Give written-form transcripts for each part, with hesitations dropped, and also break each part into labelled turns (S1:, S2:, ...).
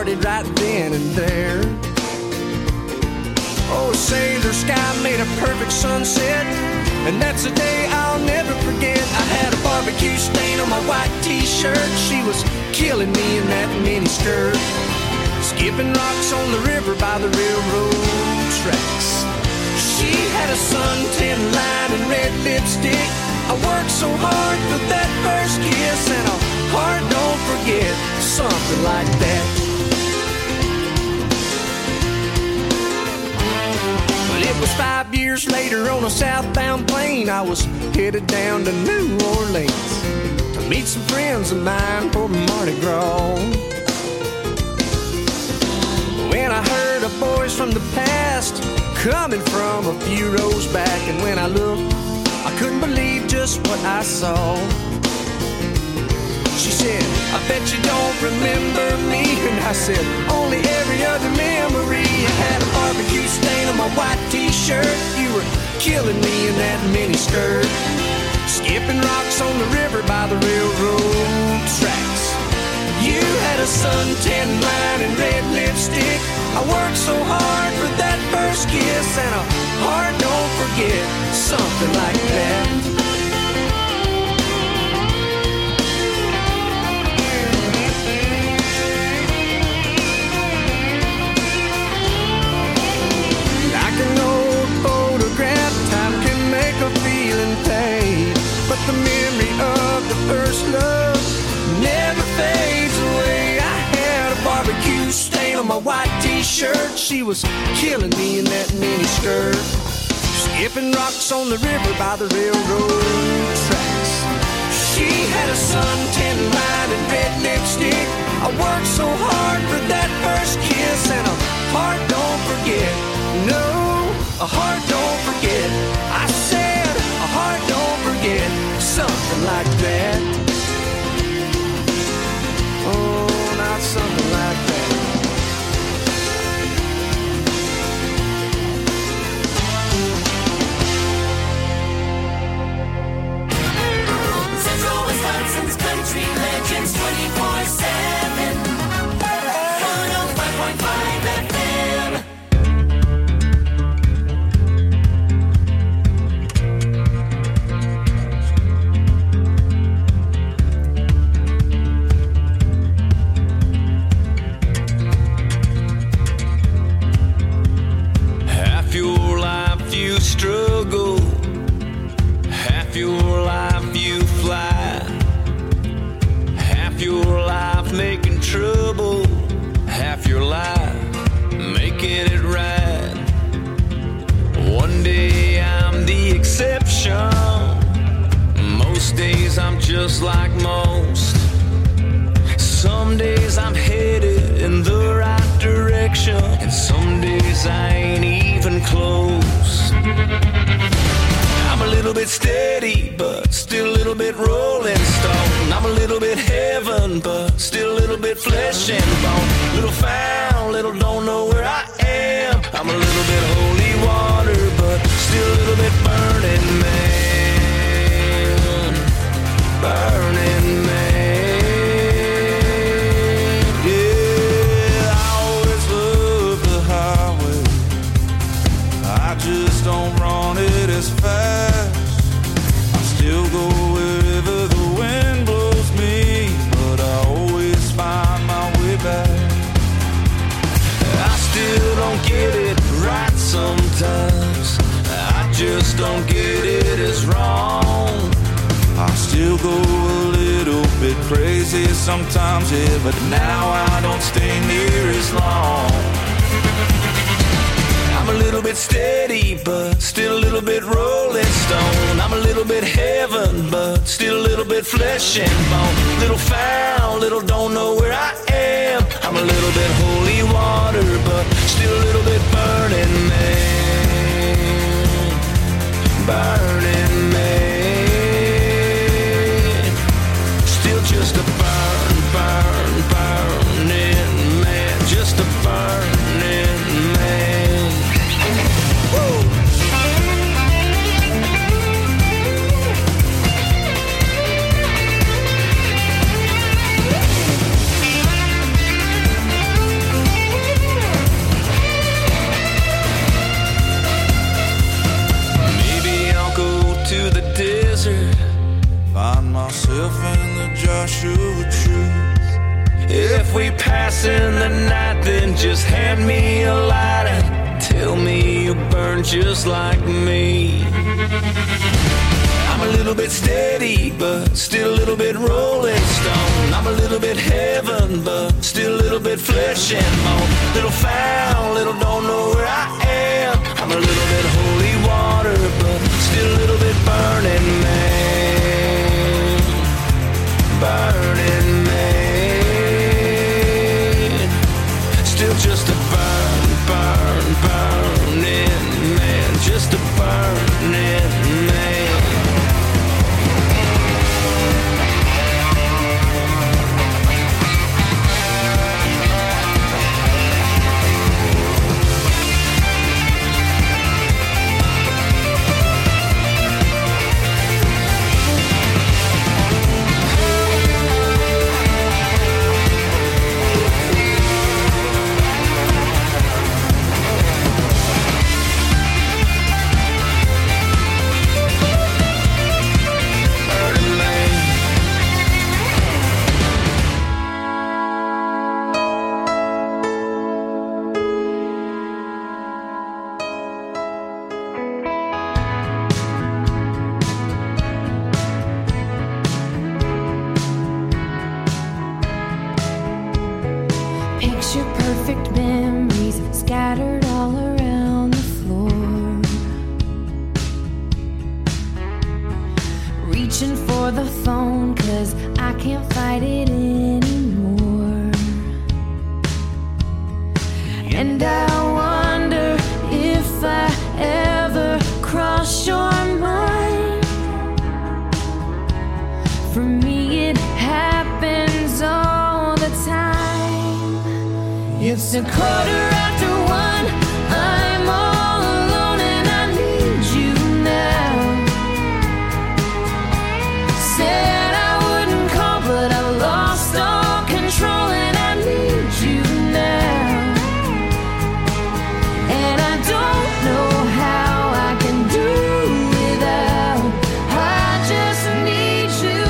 S1: started right then and there. Oh, sailor sky made a perfect sunset, and that's a day I'll never forget. I had a barbecue stain on my white t-shirt. She was killing me in that mini skirt, skipping rocks on the river by the railroad tracks. She had a suntan line and red lipstick. I worked so hard for that first kiss, and a heart don't forget, something like that. But it was 5 years later on a southbound plane. I was headed down to New Orleans to meet some friends of mine for Mardi Gras. When I heard a voice from the past coming from a few rows back, and when I looked, I couldn't believe just what I saw. She said, I bet you don't remember me. And I said, only every other memory. I had a barbecue stain on my white t-shirt. You were killing me in that mini skirt, skipping rocks on the river by the railroad tracks. You had a suntan line and red lipstick. I worked so hard for that first kiss, and a heart don't forget, something like that. Like an old photograph, time can make a feeling fade, but the memory of the first love never fades away. I had a barbecue stain on my white t-shirt. She was killing me in that mini skirt, skipping rocks on the river by the railroad tracks. She had a suntan line and red lipstick. I worked so hard for that first kiss, and a heart don't forget. No, a heart don't forget. I said a heart don't forget, something like that. Oh, not something like that.
S2: Central Wisconsin's country legends 24/7. 105.5 FM.
S3: Half your life you struggle, half your life you fly, half your life making trouble, half your life making it right. One day I'm the exception, most days I'm just like most. Some days I'm headed in the right direction, and some days I ain't even close. I'm a little bit steady, but still a little bit rolling stone. I'm a little bit heaven, but still a little bit flesh and bone. Little found, little don't know where I am. I'm a little bit holy water, but still a little bit burning man. Burning man. Yeah, I always love the highway. I just don't run it as fast. I still go wherever the wind blows me, but I always find my way back. I still don't get it right sometimes. I just don't get it as wrong. I still go a little bit crazy sometimes, yeah, but now I don't stay near as long. I'm a little bit steady, but still a little bit rolling stone. I'm a little bit heaven, but still a little bit flesh and bone. Little found, little don't know where I am. I'm a little bit holy water, but still a little bit burning man. Burning man. Still just a burning man. Just a burning man. Woo! gas in the night, then just hand me a lighter. Tell me you burn just like me. I'm a little bit steady, but still a little bit rolling stone. I'm a little bit heaven, but still a little bit flesh and bone. Little found, little don't know where I am. I'm a little bit holy water, but still a little bit burning man. Burning man. Still just a burning man. Just a burning man.
S4: Picture perfect memories scattered all around the floor. Reaching for the phone 'cause I can't fight it anymore. And I wonder if I ever cross your mind. For me it happens all the time. It's a 1:15. I'm all alone and I need you now. Said I wouldn't call, but I've lost all control and I need you now. And I don't know how I can do without. I just need you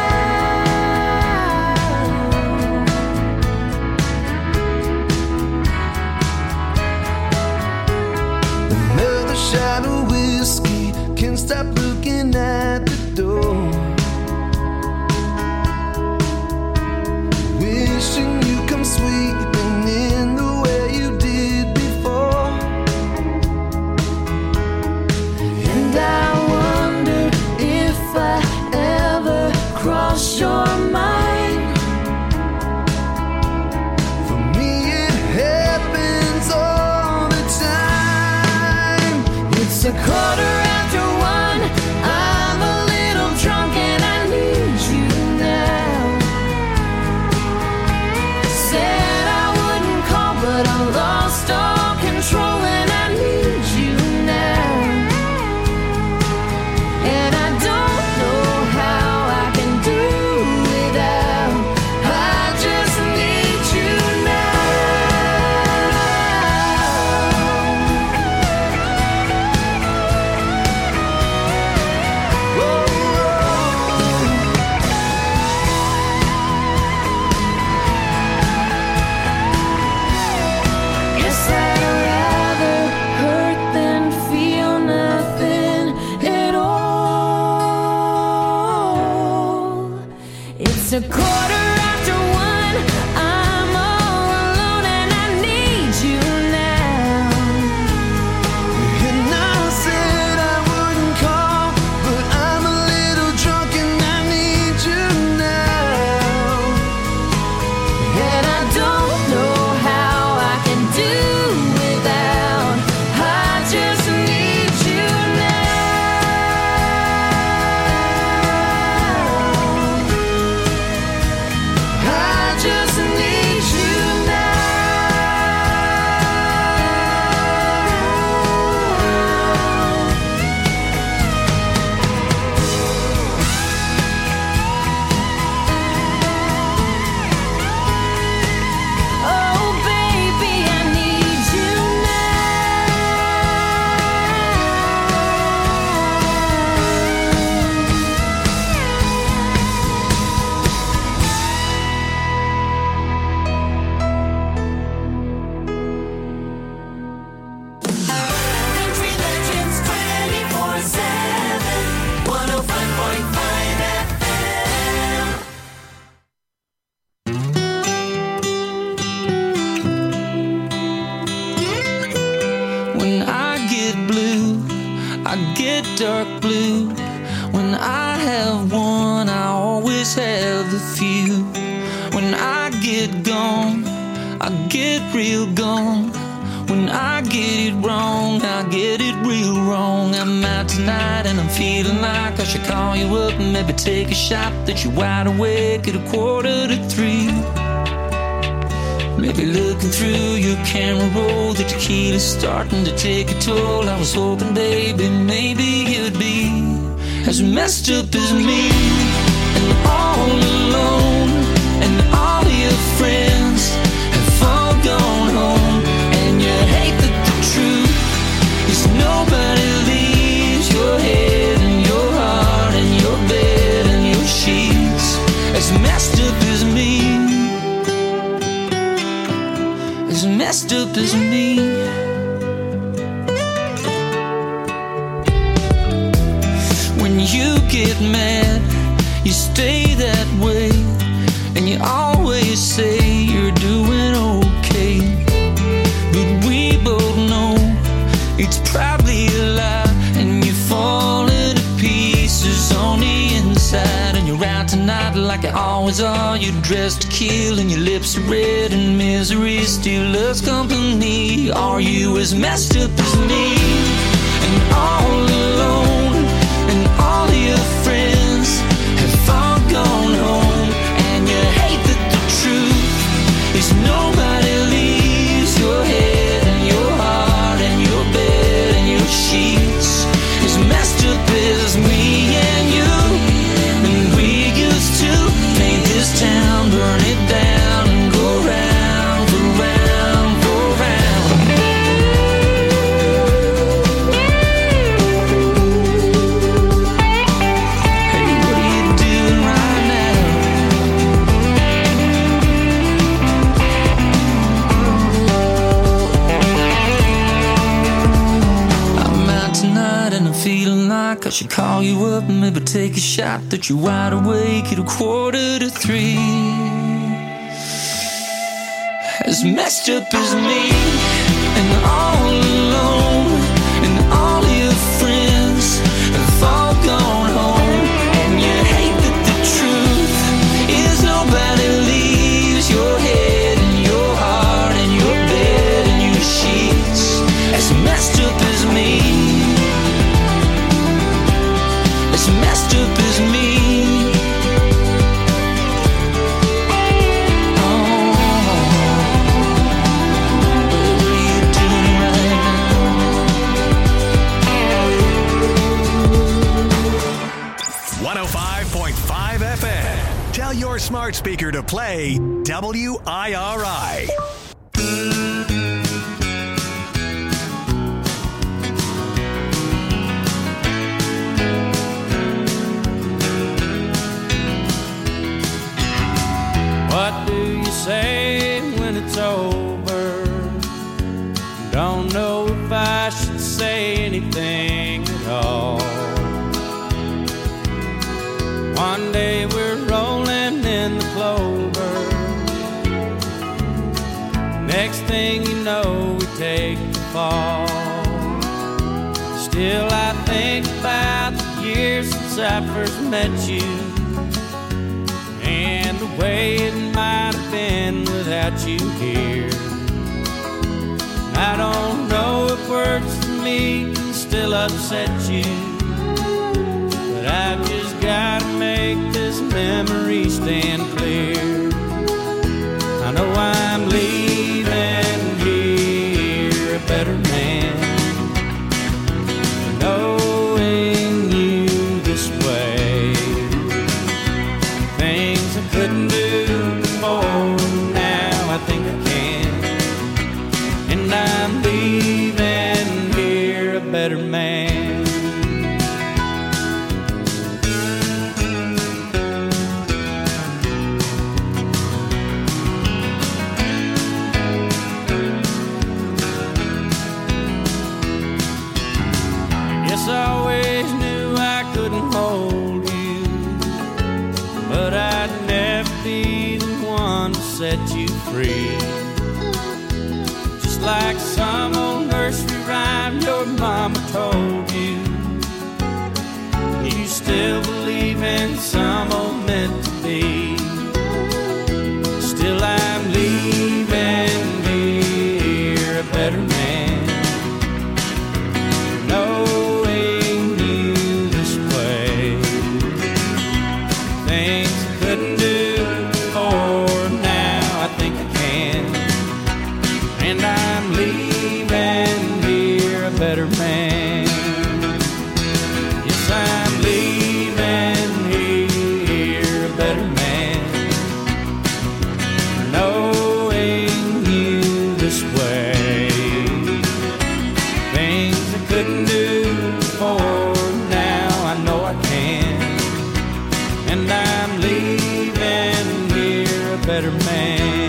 S4: now.
S1: Another shot of whiskey, can't stop looking at the door. Wishing you come sweeping in the way you did before.
S4: And I wonder if I ever cross your mind.
S1: For me it happens all the time.
S4: It's a 1:15. I'm alone.
S5: get dark blue. When I have one, I always have a few. When I get gone, I get real gone. When I get it wrong, I get it real wrong. I'm out tonight and I'm feeling like I should call you up and maybe take a shot that you're wide awake at 2:45. Maybe looking through your camera roll, the tequila's starting to take a toll. I was hoping, baby, maybe you'd be as messed up as me, and all alone, and all your friends have all gone home. And you hate that the truth is nobody leaves your head and your heart and your bed and your sheets as messed up as me, as messed up as me. When you get mad, you stay that way, and you always say you're doing okay. But we both know it's probably a lie, and you're falling to pieces on the inside. And you're out tonight like you always are. You're dressed to kill, and your lips are red, and misery still loves company. Are you as messed up as me, and all alone, and all your friends have all gone home? And you hate that the truth is nobody leaves your head and your heart and your bed and your sheets as messed up as me and you. And we used to paint this town, burn it down, and go round for round for round. Hey, what are you doing right now? I'm out tonight and I'm feeling like I should call you up and maybe take a shot that you're wide awake at 2:45. As messed up as me, and all alone, and all your friends have all gone home. And you hate that the truth is nobody leaves your head and your heart and your bed and your sheets as messed up as me, as messed up as me. What are you doing right now?
S6: 105.5 FM. Tell your smart speaker to play WIRI.
S7: What do you say when it's over? Don't know if I should say anything at all. One day we're rolling in the clover. Next thing you know, we take the fall. Still I think about the years since I first met you, and the way it might have been without you here. I don't know if words for me can still upset you, but I've just gotta make this memory stand clear. I know I'm leaving here a better man, knowing you this way. Things I couldn't do before, now I think I can. And I'm leaving here a better man. Guess I always knew I couldn't hold you, but I'd never be the one to set you free. Just like some old nursery rhyme your mama told and I'm leaving here a better man. Yes, I'm leaving here a better man for knowing you this way. Things I couldn't do before, now I know I can, and I'm leaving here a better man.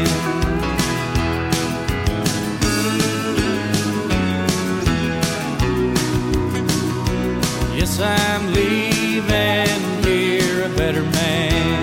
S7: Yes, I'm leaving here a better man.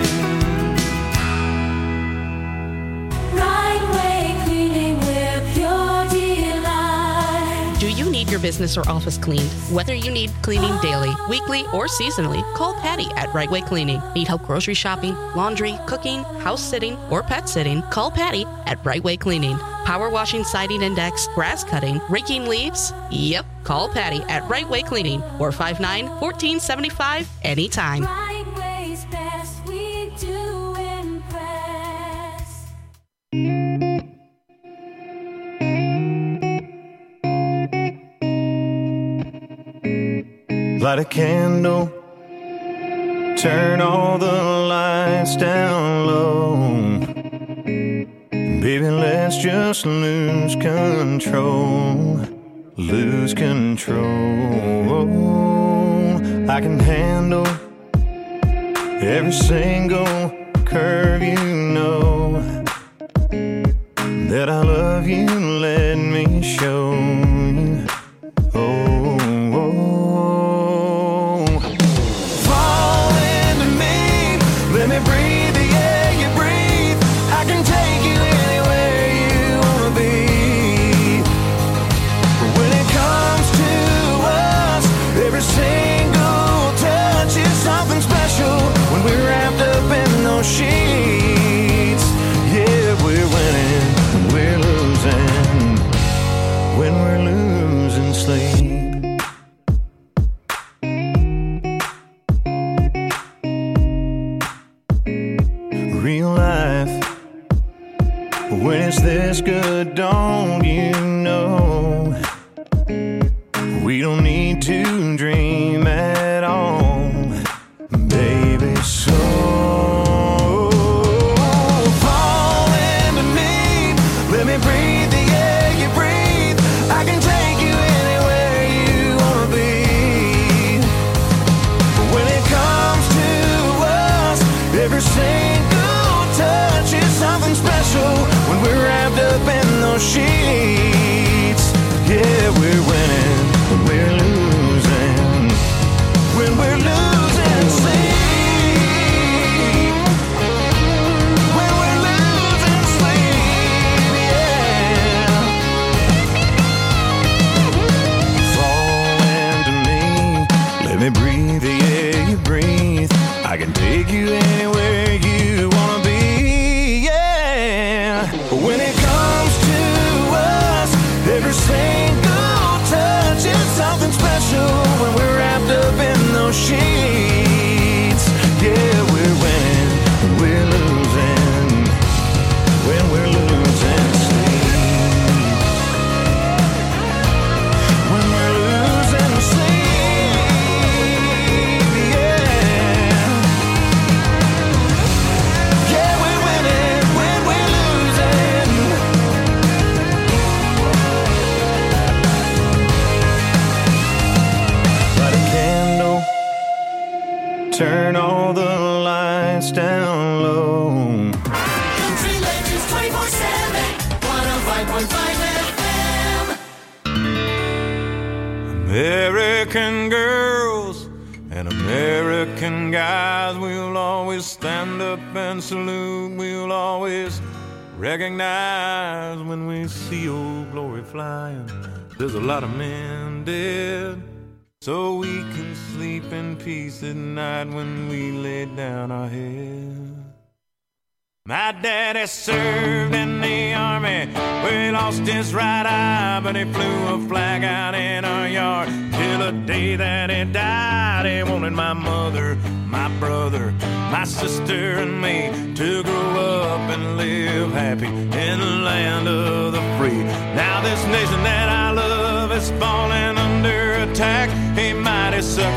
S2: Right Way Cleaning with Pure Delight.
S8: Do you need your business or office cleaned? Whether you need cleaning daily, weekly, or seasonally, call Patty at Right Way Cleaning. Need help grocery shopping, laundry, cooking, house sitting, or pet sitting? Call Patty at Right Way Cleaning. Power washing, siding index, grass cutting, raking leaves? Yep, call Patty at Right Way Cleaning, 459-1475, anytime.
S2: Right Way's best, we do impress.
S1: Light a candle, turn all the lights down low. Baby, let's just lose control. Lose control. I can handle every single curve, you know that I love you, let me show you. Oh, fall into me, let me breathe the air you breathe. I can take you anywhere you wanna be. When it comes to us, every single touch is something special. When we're wrapped up in those sheets, yeah, we're winning, we're losing. When we're losing sleep. Real life, when it's this good, don't you know? We don't need to dream at all, baby, so fall into me, let me breathe the air you breathe. I can take you anywhere you wanna be. When it comes to us, every single touch is something special. When we're wrapped up in those sheets, yeah, we're winning, we're losing. When we're losing sleep, when we're losing sleep, yeah. Fall into me, let me breathe the air you breathe. I can take you anywhere you wanna be, yeah. When it comes to us, every single touch is something special. When we're wrapped up in those sheets, yeah, we're winning, we're losing. When we're losing sleep, when we're losing sleep, yeah. Yeah, we're winning when we're losing. Light a candle, turn all the lights down low.
S2: Country Legends 24/7, 105.5 FM.
S3: American girls and American guys, we'll always stand up and salute. We'll always recognize when we see old glory flying. There's a lot of men dead, so we can sleep in peace at night when we lay down our head. My daddy served in the army, where he lost his right eye, but he flew a flag out in our yard till the day that he died. He wanted my mother, my brother, my sister, and me to grow up and live happy in the land of the free.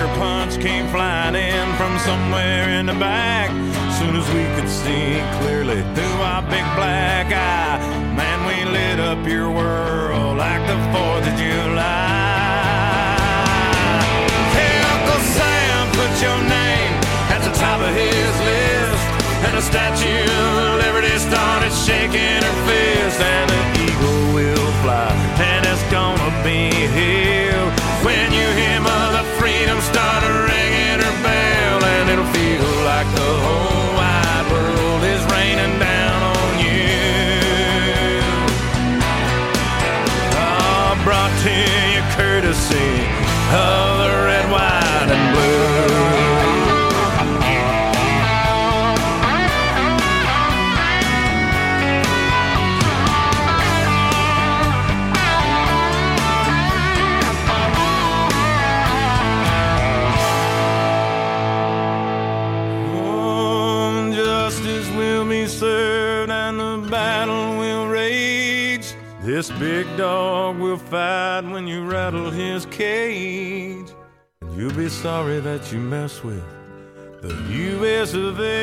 S3: punch came flying in from somewhere in the back. Soon as we could see clearly through our big black eye, man, we lit up your world like the 4th of July. Hey, Uncle Sam put your name at the top of his list, and the Statue of Liberty started shaking her fist, and the eagle will fly, and it's gonna be here when you hear Mother Freedom start ringing her bell, and it'll feel like the whole wide world is raining down on you. Oh, brought to you courtesy of the red, white, and blue. Served and the battle will rage. This big dog will fight when you rattle his cage. You'll be sorry that you mess with the U.S. of A.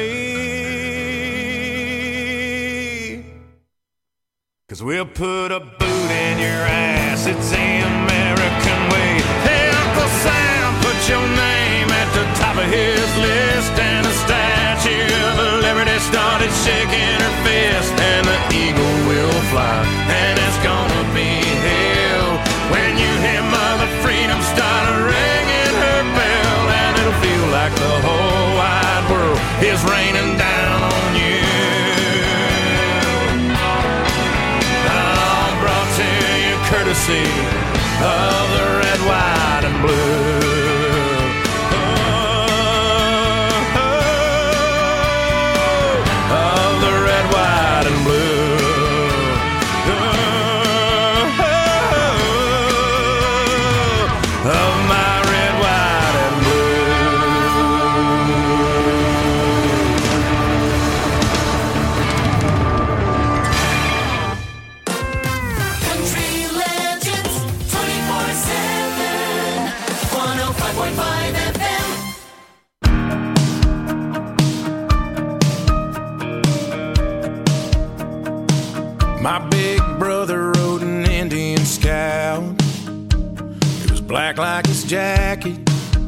S3: 'Cause we'll put a boot in your ass, it's the American way. Hey, Uncle Sam, put your name at the top of his list, and the Statue of Liberty started shaking her fist, and the eagle will fly, and it's gonna be hell when you hear Mother Freedom start ringing her bell, and it'll feel like the whole wide world is raining down on you. Oh, brought to you courtesy of the red, white, and blue. My big brother rode an Indian Scout. It was black like his jacket,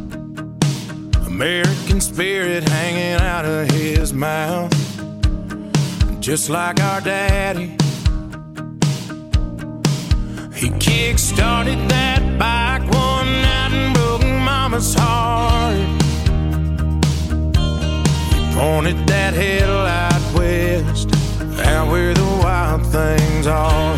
S3: American spirit hanging out of his mouth, just like our daddy. He kick-started that bike one night and broke Mama's heart. He pointed that headlight west, out where the wild things are.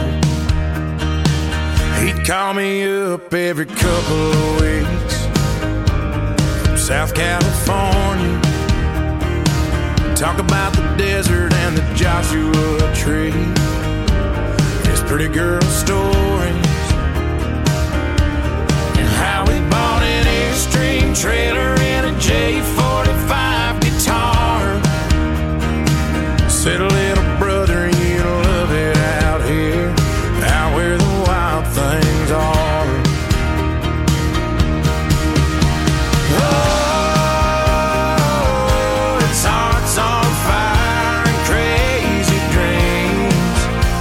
S3: He'd call me up every couple of weeks from South California, talk about the desert and the Joshua Tree, his pretty girl stories, and how he bought an Airstream trailer and a J45 guitar. Said, little brother, you love it out here, out where the wild things are. Oh, it's hearts on fire and crazy dreams.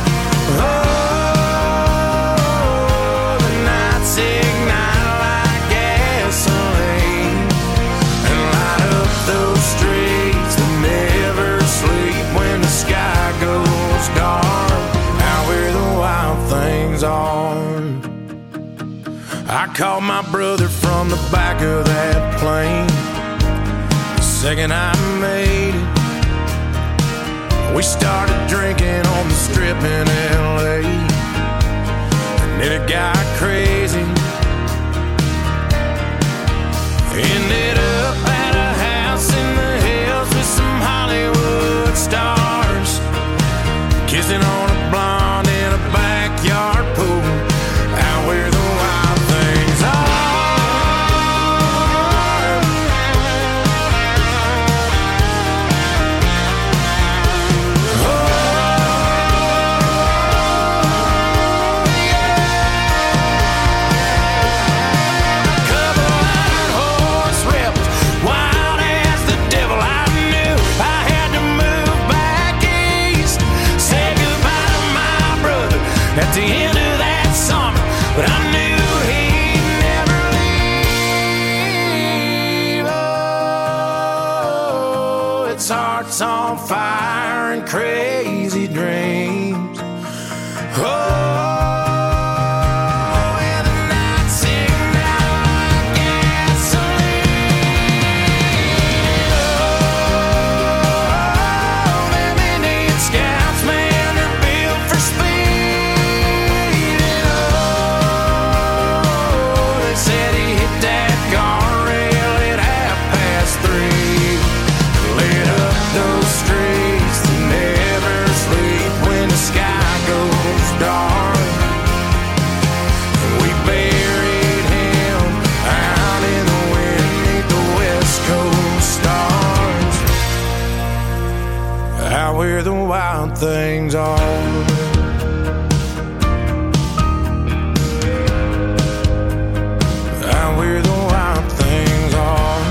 S3: Oh, the nights ignite like gasoline and light up those streets that never sleep when the sky goes dark, out where the wild things are. I called my brother from the back of that plane the second I made it. We started drinking on the strip in L.A., and then it got crazy. Ended up at a house in the hills with some Hollywood stars, kissing on a blonde in a backyard pool, out where the wild things are. Oh, yeah. at the end of that summer, but I knew he'd never leave. Oh, its heart's on fire and crazy dreams. Oh, where the wild things are. Out where the wild things are.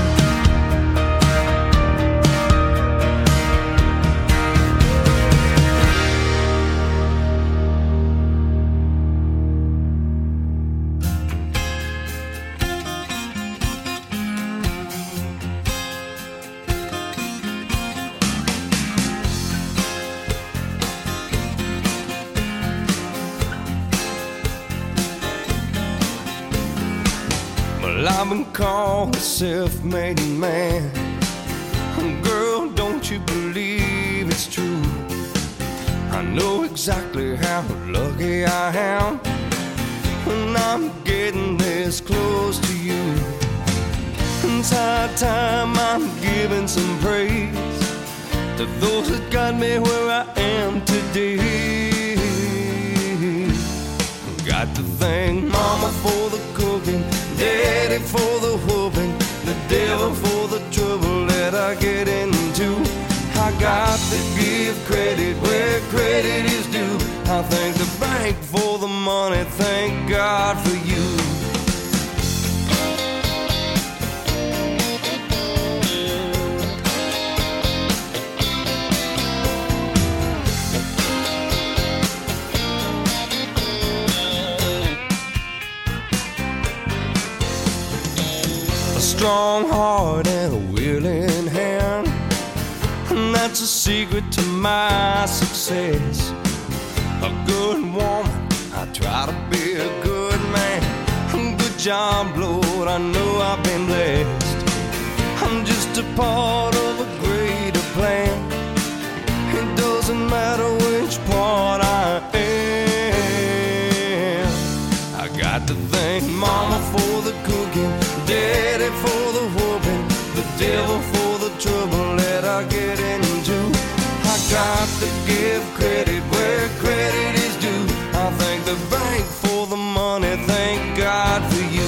S3: I've been called a self-made man. Girl, don't you believe it's true? I know exactly how lucky I am when I'm getting this close to you. It's high time I'm giving some praise to those that got me where I am today. Got to thank Mama for the cooking, Daddy for the whooping, the devil for the trouble that I get into. I got to give credit where credit is due. I thank the bank for the money, thank God for you. A strong heart and a willing hand, and that's a secret to my success. A good woman, I try to be a good man. Good job, Lord, I know I've been blessed. I'm just a part of a greater plan. It doesn't matter which part I am. I got to thank Mama for the cooking, Daddy for the whooping, the devil for the trouble that I get into. I got to give credit where credit is due. I thank the bank for the money, thank God for you.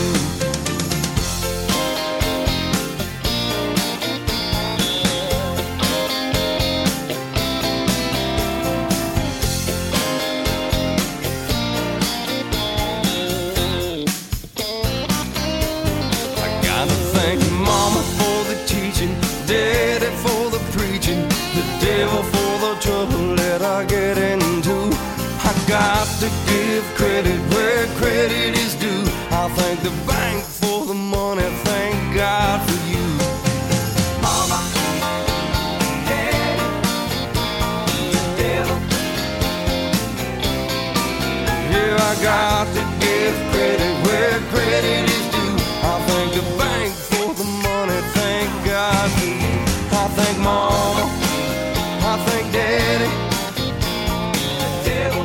S3: Daddy for the preaching, the devil for the trouble that I get into. I got to give credit where credit is due. I thank the bank for the money, thank God for you. Mama, Daddy, the devil. Yeah, I got to give credit where credit is due. I thank the bank for the money, thank God for you. I thank Mama, I thank Daddy, the devil.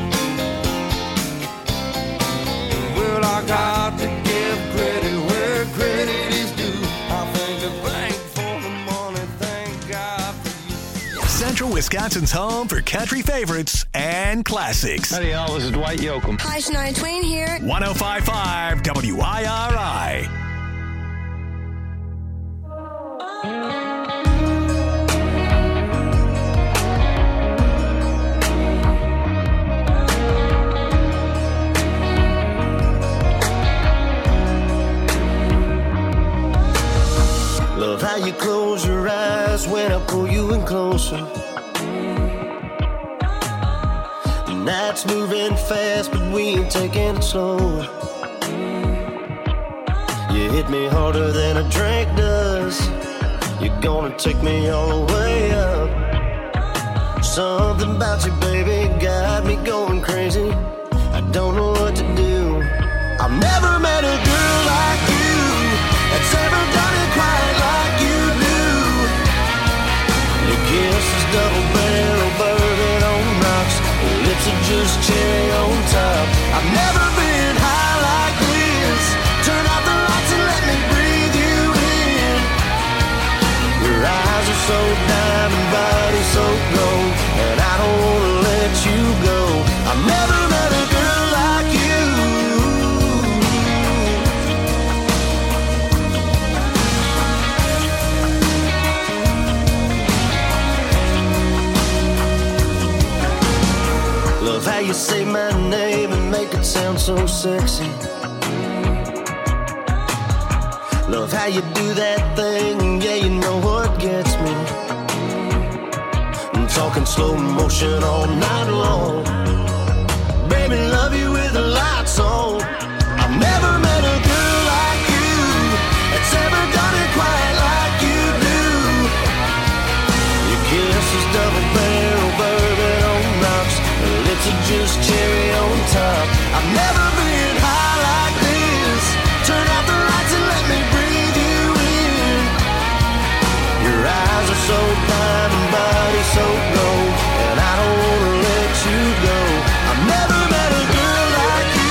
S3: Well, I got to give credit where credit is due. I thank the bank for the money, thank God for you.
S6: Central Wisconsin's home for country favorites and classics.
S9: Howdy, y'all. This is Dwight Yoakam.
S10: Hi, Shania Twain here.
S6: 105.5 WIRI.
S11: Love how you close your eyes when I pull you in closer. The night's moving fast, but we ain't taking it slow. You hit me harder than a drink does. You're gonna take me all the way up. Something about you, baby, got me going crazy. I don't know what to do. I've never met a girl like you that's ever done it quite like you do. Your kiss is double barrel bourbon on rocks. Your lips are just cherry on top. I've never been high like this. Turn out the lights and let me breathe you in. Your eyes are so diamond, body so gold, and I don't wanna let you go. I've never met a girl like you. Love how you say my name and make it sound so sexy. Love how you do that thing, yeah, you know what gets me. I'm talking slow motion all night long. Baby, love you with the lights on. I've never met a girl like you that's ever done it quite like you do. Your kiss is double barrel bourbon on rocks. Your lips are just cherry on top. I've never been high like this. Turn out the lights and let me breathe you in. Your eyes are so diamond, body so gold, and I don't wanna let you go. I've never met a girl like you.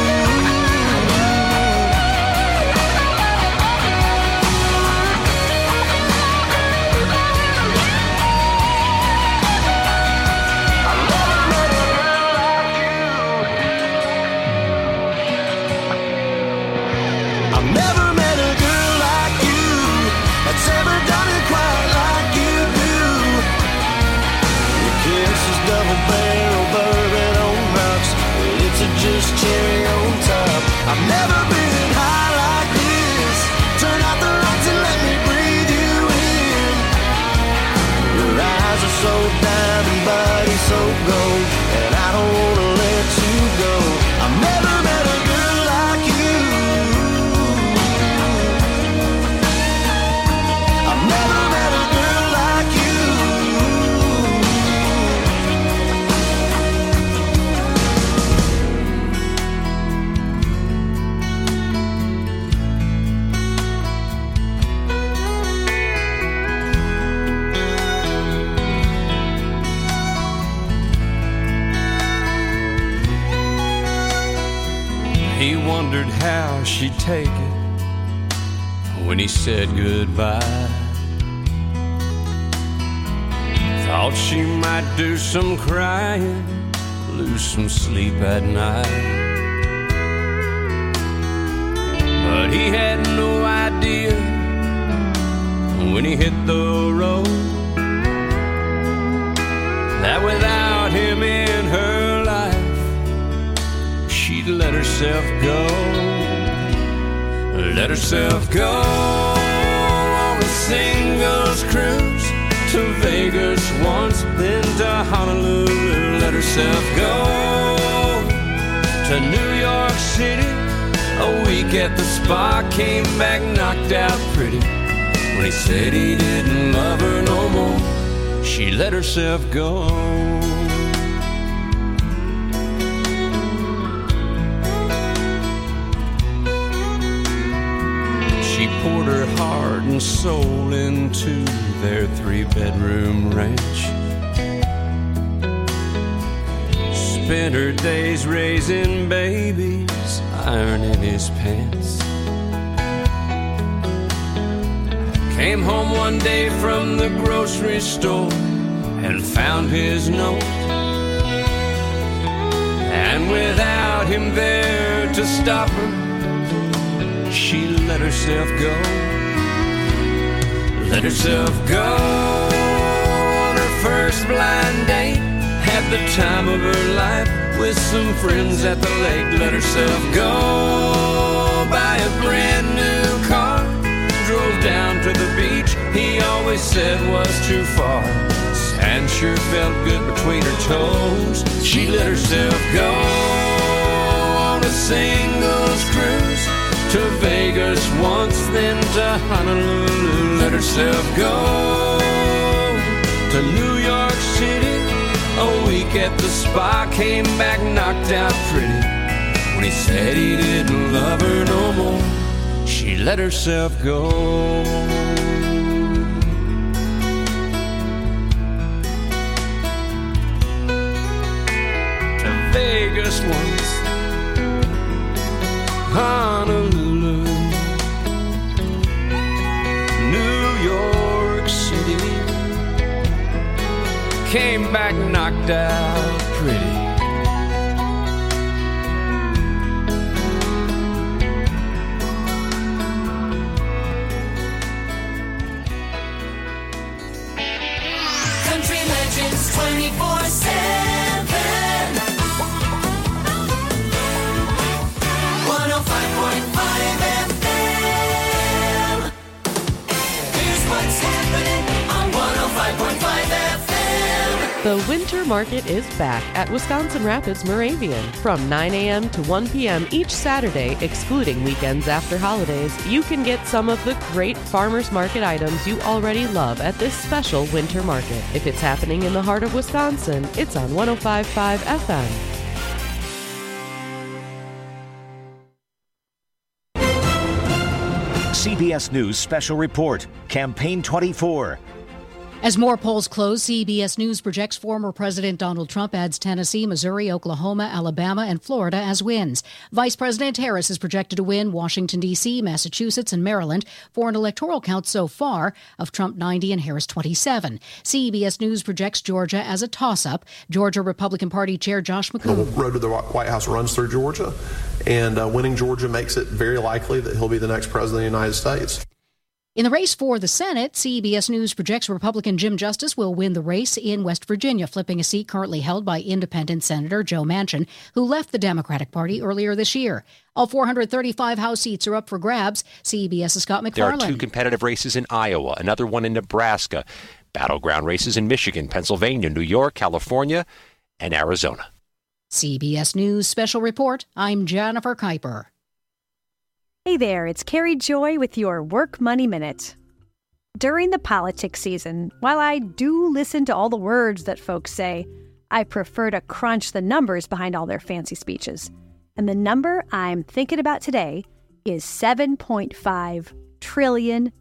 S11: I've never met a girl like you. I've never met a girl like you that's ever done it quite like you do. Your kiss is double barrel bourbon on rocks. Your lips are just cherry on top. I've never been high like this. Turn out the lights and let me breathe you in. Your eyes are so diamond, body so gold, and I don't wanna let you go. I've never met a girl like you. I've never met a girl like you.
S7: He wondered how she'd take it when he said goodbye. Thought she might do some crying, lose some sleep at night. But he had no idea when he hit the road that without him in her life, she'd let herself go. Let herself go on a singles cruise to Vegas once, then to Honolulu. Let herself go to New York City. A week at the spa, came back knocked out pretty. When he said he didn't love her no more, she let herself go. She poured her heart and soul into their 3-bedroom ranch. Spent her days raising babies, ironing his pants. Came home one day from the grocery store and found his note. And without him there to stop her, she let herself go. Let herself go on her first blind date. Had the time of her life with some friends at the lake. Let herself go buy a brand new car. Drove down to the beach he always said was too far. Sand sure felt good between her toes. She let herself go
S3: then to Honolulu, let herself go to New York City. A week at the spa, came back knocked out pretty. When he said he didn't love her no more, she let herself go. To Vegas once, Honolulu, New York City, came back knocked out pretty.
S2: Country Legends 24/7. 105.5 FM. Here's what's happening on 105.5 FM.
S9: The Winter Market is back at Wisconsin Rapids Moravian from 9 a.m. to 1 p.m. each Saturday, excluding weekends after holidays. You can get some of the great farmers market items you already love at this special Winter Market. If it's happening in the heart of Wisconsin, it's on 105.5 FM.
S10: CBS News Special Report, Campaign 24.
S12: As more polls close, CBS News projects former President Donald Trump adds Tennessee, Missouri, Oklahoma, Alabama, and Florida as wins. Vice President Harris is projected to win Washington, D.C., Massachusetts, and Maryland for an electoral count so far of Trump 90 and Harris 27. CBS News projects Georgia as a toss-up. Georgia Republican Party Chair Josh McCoon.
S13: The road to the White House runs through Georgia, and winning Georgia makes it very likely that he'll be the next president of the United States.
S12: In the race for the Senate, CBS News projects Republican Jim Justice will win the race in West Virginia, flipping a seat currently held by independent Senator Joe Manchin, who left the Democratic Party earlier this year. All 435 House seats are up for grabs. CBS's Scott McFarland.
S14: There are 2 competitive races in Iowa, another one in Nebraska, battleground races in Michigan, Pennsylvania, New York, California, and Arizona.
S12: CBS News Special Report, I'm Jennifer Kuiper.
S15: Hey there, it's Carrie Joy with your Work Money Minute. During the politics season, while I do listen to all the words that folks say, I prefer to crunch the numbers behind all their fancy speeches. And the number I'm thinking about today is $7.5 trillion.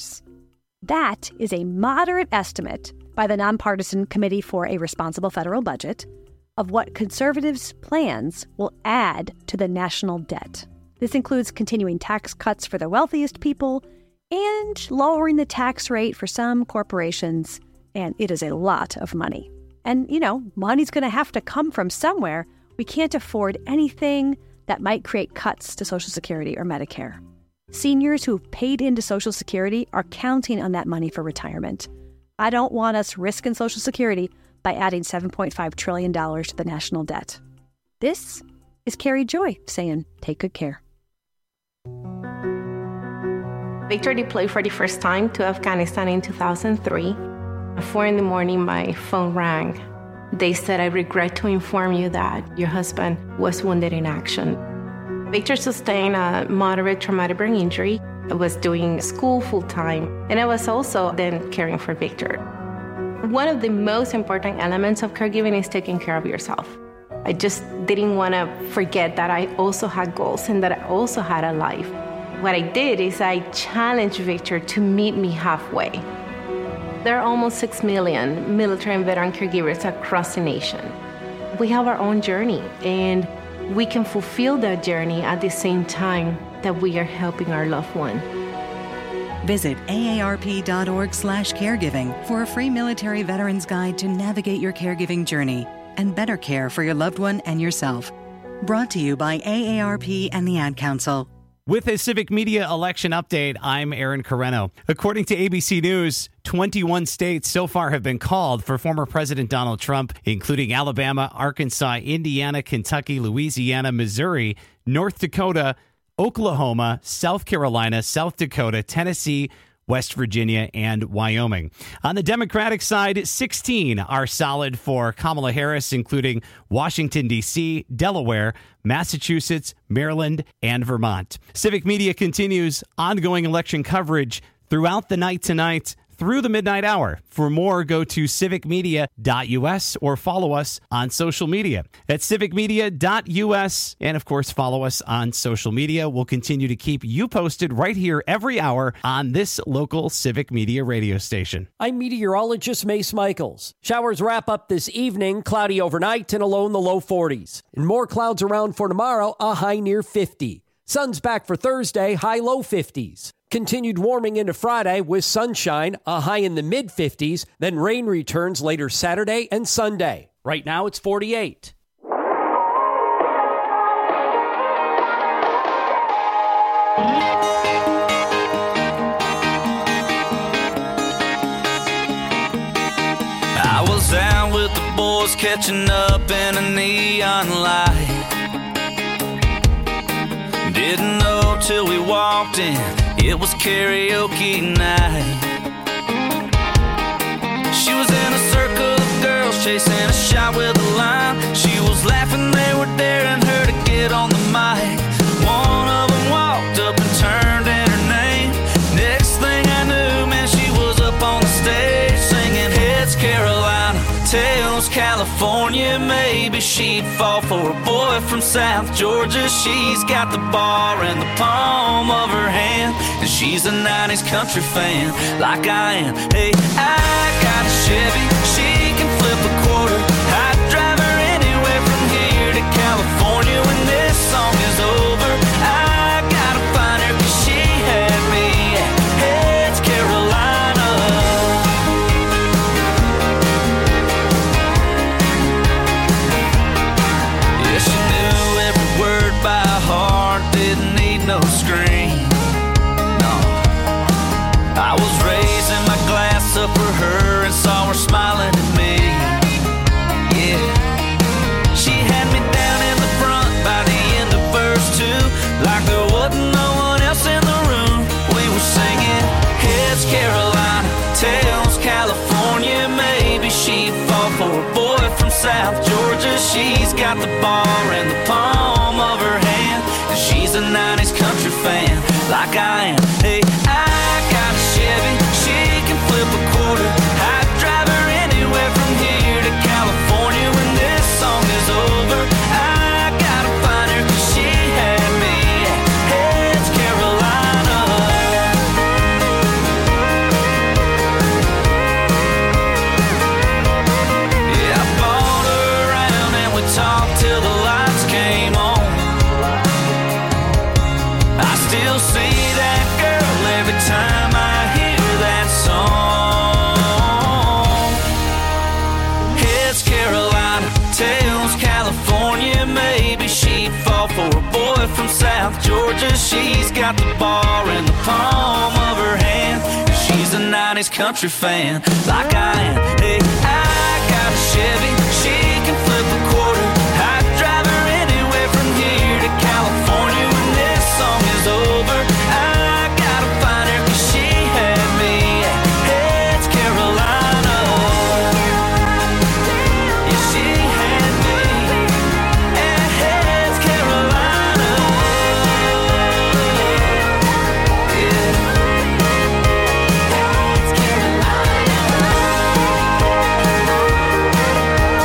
S15: That is a moderate estimate by the Nonpartisan Committee for a Responsible Federal Budget of what conservatives' plans will add to the national debt. This includes continuing tax cuts for the wealthiest people and lowering the tax rate for some corporations. And it is a lot of money. And, money's going to have to come from somewhere. We can't afford anything that might create cuts to Social Security or Medicare. Seniors who've paid into Social Security are counting on that money for retirement. I don't want us risking Social Security by adding $7.5 trillion to the national debt. This is Carrie Joy saying, take good care.
S16: Victor deployed for the first time to Afghanistan in 2003. At 4 in the morning, my phone rang. They said, I regret to inform you that your husband was wounded in action. Victor sustained a moderate traumatic brain injury. I was doing school full-time, and I was also then caring for Victor. One of the most important elements of caregiving is taking care of yourself. I just didn't want to forget that I also had goals and that I also had a life. What I did is I challenged Victor to meet me halfway. There are almost 6 million military and veteran caregivers across the nation. We have our own journey, and we can fulfill that journey at the same time that we are helping our loved one.
S17: Visit aarp.org/caregiving for a free military veterans guide to navigate your caregiving journey and better care for your loved one and yourself. Brought to you by AARP and the Ad Council.
S18: With a Civic Media election update, I'm Aaron Carreno. According to ABC News, 21 states so far have been called for former President Donald Trump, including Alabama, Arkansas, Indiana, Kentucky, Louisiana, Missouri, North Dakota, Oklahoma, South Carolina, South Dakota, Tennessee, West Virginia, and Wyoming. On the Democratic side, 16 are solid for Kamala Harris, including Washington, D.C., Delaware, Massachusetts, Maryland, and Vermont. Civic Media continues ongoing election coverage throughout the night tonight through the midnight hour. For more, go to civicmedia.us or follow us on social media. That's civicmedia.us. And of course, follow us on social media. We'll continue to keep you posted right here every hour on this local Civic Media radio station.
S19: I'm meteorologist Mace Michaels. Showers wrap up this evening, cloudy overnight and a low in the low 40s. And more clouds around for tomorrow, a high near 50. Sun's back for Thursday, high low 50s. Continued warming into Friday with sunshine, a high in the mid-50s. Then rain returns later Saturday and Sunday. Right now it's 48.
S3: I was out with the boys catching up in a neon light. Didn't know till we walked in, it was karaoke night. She was in a circle of girls chasing a shot with a line. She was laughing, they were daring her to get on the mic. One of them walked up and turned in her name. Next thing I knew, man, she was up on the stage singing Heads Carolina, Tails California. Maybe she'd fall for a boy from South Georgia. She's got the bar in the palm of her hand, and she's a 90s country fan like I am. Hey, I got a Chevy, she can flip a quarter. I'd drive her anywhere from here to California. When this song is over, I gotta find her, 'cause she had me at Heads Carolina. Yeah, she knew every word by heart, didn't need no screen. No, I was raising my glass up for her and saw her smiling at me. Yeah, she had me down in the front by the end of verse 2, like there wasn't no one else in the room. We were singing Heads Carolina, Tails California. Maybe she'd fall for a boy from South Georgia. She's got the bar in the palm of her hand, and she's a 90s country fan like I am. Hey, I got a Chevy, she can flip a quarter. I'd drive her anywhere from here to California. When this song is over, I gotta find her, 'cause she had me at Heads Carolina. Yeah, I bought her around and we talked till the lights came on. I still see that girl every time I hear that song. Heads Carolina, Tails California. Maybe she'd fall for a boy from South Georgia. She's got the bar in the palm of her hand, and she's a 90s country fan like I am. Hey, I got a Chevy, she can flip a quarter. I'd drive her anywhere from here to California. When this song is over, I gotta find her, 'cause she had me at Heads Carolina. Yeah, she had me at Heads Carolina. Yeah. Heads Carolina.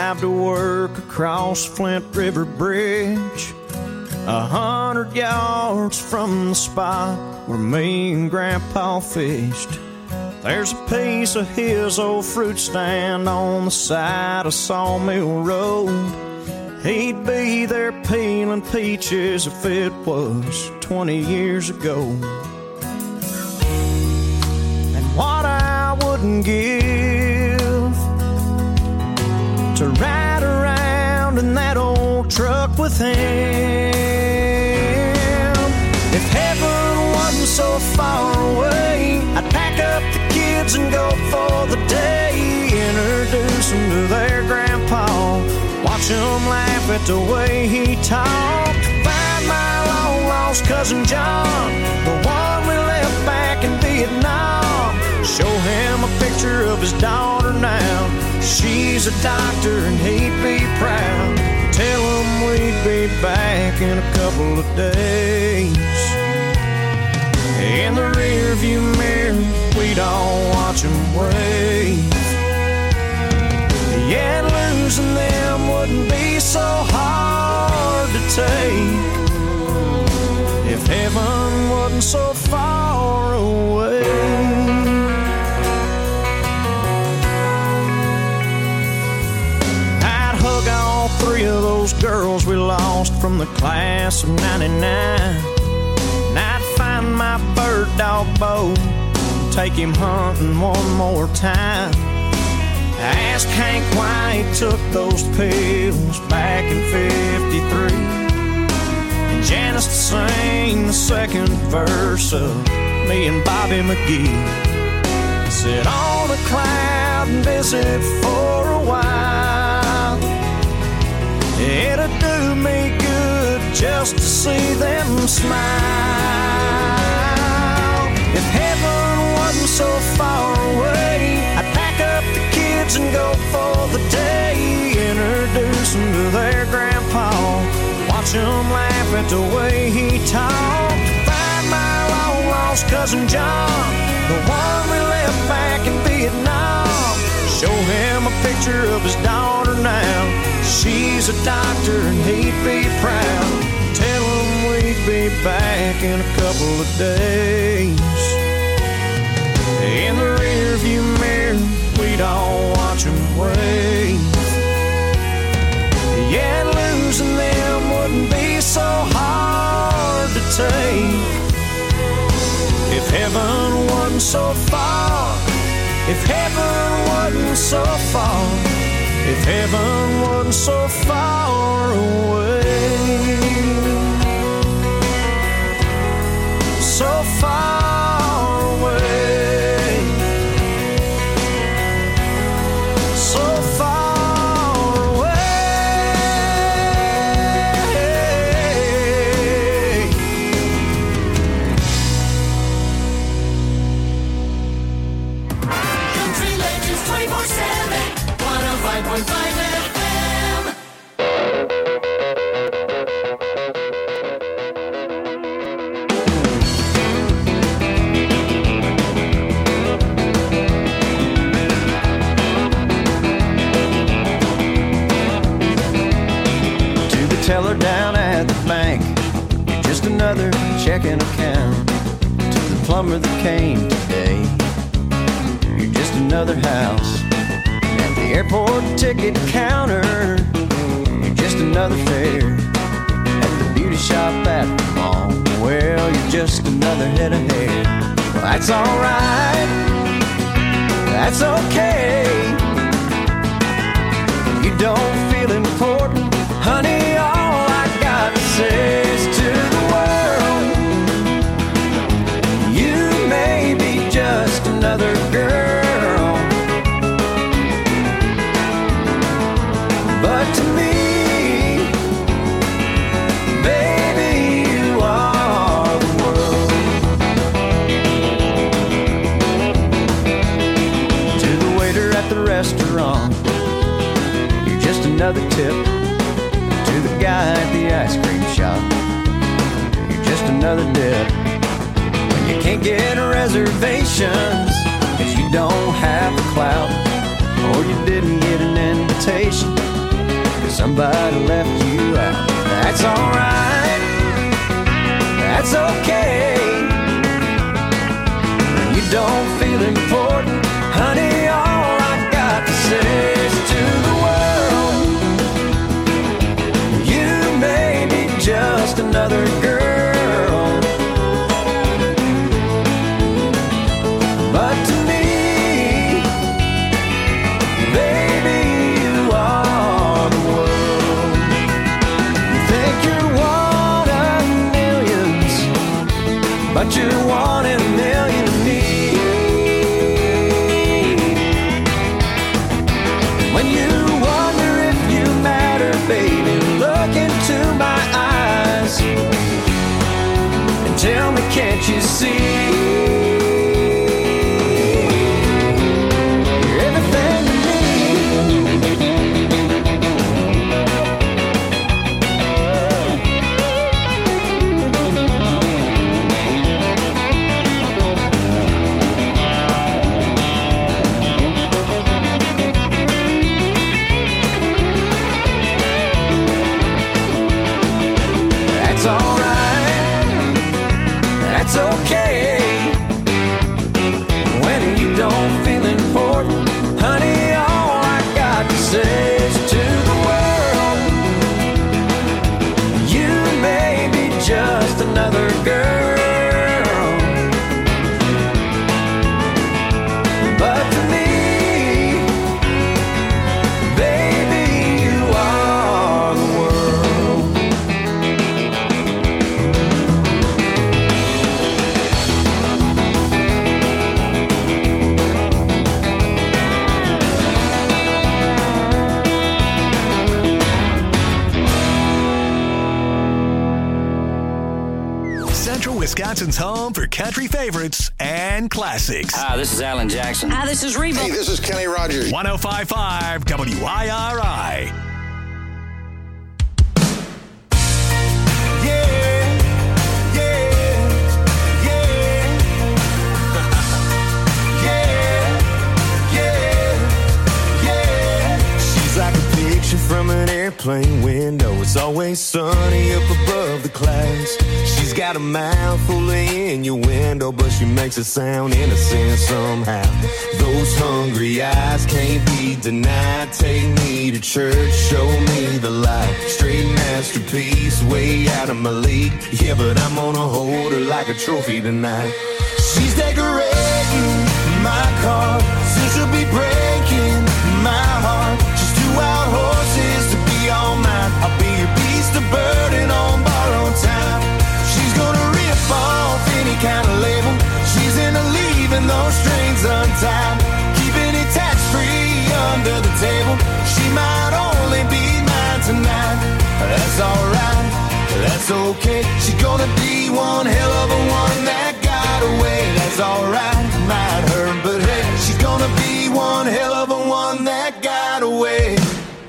S20: drive to work across Flint River Bridge, 100 yards from the spot where me and Grandpa fished. There's a piece of his old fruit stand on the side of Sawmill Road. He'd be there peeling peaches if it was 20 years ago. And what I wouldn't give to ride around in that old truck with him. If heaven wasn't so far away, I'd pack up the kids and go for the day. Introduce them to their grandpa, watch them laugh at the way he talked. Find my long-lost cousin John, the one we left back in Vietnam. Show him a picture of his daughter now. She's a doctor and he'd be proud. Tell him we'd be back in a couple of days. In the rearview mirror, we'd all watch him wave. Yeah, losing them wouldn't be so hard to take if heaven wasn't so far away. I'd hug all three of those girls we lost from the class of '99. And I'd find my bird dog Bo, take him hunting one more time. I asked Hank why he took those pills back in '53, and Janice to sing the second verse of me and Bobby McGee. Sit on a cloud and visit for a while. It'd do me good just to see them smile. If heaven wasn't so far away, I'd pack up the kids and go for the day. Introduce them to their grandpa, watch them laugh at the way he talked. Find my long-lost cousin John, the one we left back in Vietnam. Show him a picture of his daughter now. She's a doctor and he'd be proud. Tell him we'd be back in a couple of days. In the rearview mirror, we'd all watch him wave. Yeah, losing them wouldn't be so hard to take if heaven wasn't so far. If heaven wasn't so far. If heaven wasn't so far away. So far away. So far away.
S2: Country Legends 24/7, 105.5 FM.
S20: To the teller down at the bank, you're just another checking account. To the plumber that came today, you're just another house. At the airport ticket counter, you're just another fare. At the beauty shop at the mall, well, you're just another head of hair. Well, that's alright, that's okay. You don't feel important, honey, all I got to say is to the world, you may be just another girl, but to me, baby, you are the world. To the waiter at the restaurant, you're just another tip. To the guy at the ice cream shop, you're just another dip. When you can't get reservations, 'cause you don't have the clout, or you didn't get an invitation, somebody left you out. That's alright, that's okay. You don't feel important, honey, all I got to say is to the world, you may be just another girl, but to me, baby, you are the world. You think you're one of millions, but you're one in a million to me. When you wonder if you matter, baby, look into my eyes and tell me, can't you see? You're everything to me. That's alright, that's okay. When you don't feel important, honey, all I got to say is to the world, you may be just another girl, but to me, baby, you are the world.
S6: Central Wisconsin's home for country favorites and classics.
S21: Hi, this is Alan Jackson.
S22: Hi, this is Reba.
S21: Hey, this is Kenny Rogers.
S6: 105.5 WIRI.
S20: She's like a picture from an airplane window. It's always sunny up above the clouds. She's got a mouth full of innuendo, but she makes it sound innocent somehow. Those hungry eyes can't be denied. Take me to church, show me the light. Straight masterpiece, way out of my league. Yeah, but I'm gonna hold her like a trophy tonight. She's decorating my car, soon she'll be breaking my heart. She's 2 wild horses to be all mine. I'll be your beast of burden on borrowed time. She's gonna rip off any kind of label. She's into leaving those strings untied, keeping it tax-free under the table. She might only be mine tonight. That's alright, that's okay. She's gonna be one hell of a one that got away. That's alright, might hurt, but hey, she's gonna be one hell of a one that got away.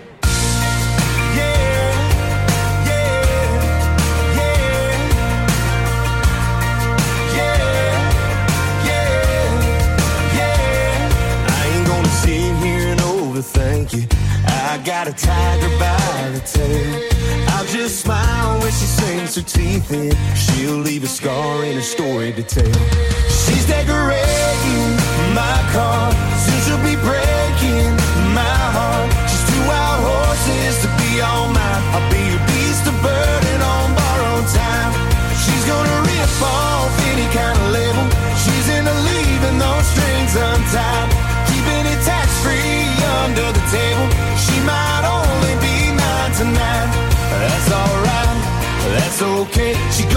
S20: Thank you. I got a tiger by the tail. I'll just smile when she sinks her teeth in. She'll leave a scar in her story to tell. She's decorating my car, soon she'll be breaking my heart. She's 2 wild horses to be all mine. I'll be your beast of burden on borrowed time. She's gonna rip off any kind of label. She's into leaving those strings untied, keeping it tax-free under the table. She might only be mine tonight. That's alright, that's okay. She